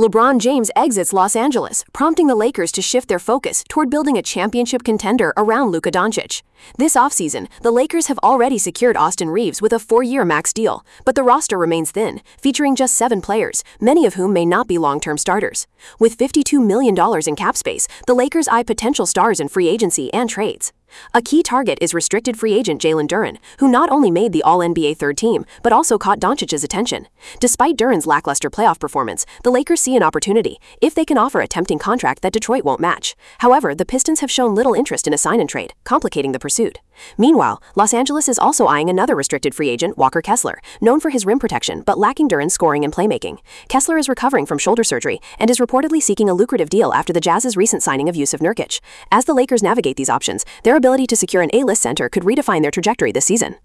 LeBron James exits Los Angeles, prompting the Lakers to shift their focus toward building a championship contender around Luka Doncic. This offseason, the Lakers have already secured Austin Reaves with a 4-year max deal, but the roster remains thin, featuring just 7 players, many of whom may not be long-term starters. With $52 million in cap space, the Lakers eye potential stars in free agency and trades. A key target is restricted free agent Jalen Duren, who not only made the All-NBA third team, but also caught Doncic's attention. Despite Duren's lackluster playoff performance, the Lakers see an opportunity if they can offer a tempting contract that Detroit won't match. However, the Pistons have shown little interest in a sign-and-trade, complicating the pursuit. Meanwhile, Los Angeles is also eyeing another restricted free agent, Walker Kessler, known for his rim protection but lacking Duren's scoring and playmaking. Kessler is recovering from shoulder surgery and is reportedly seeking a lucrative deal after the Jazz's recent signing of Jusuf Nurkic. As the Lakers navigate these options, their ability to secure an A-list center could redefine their trajectory this season.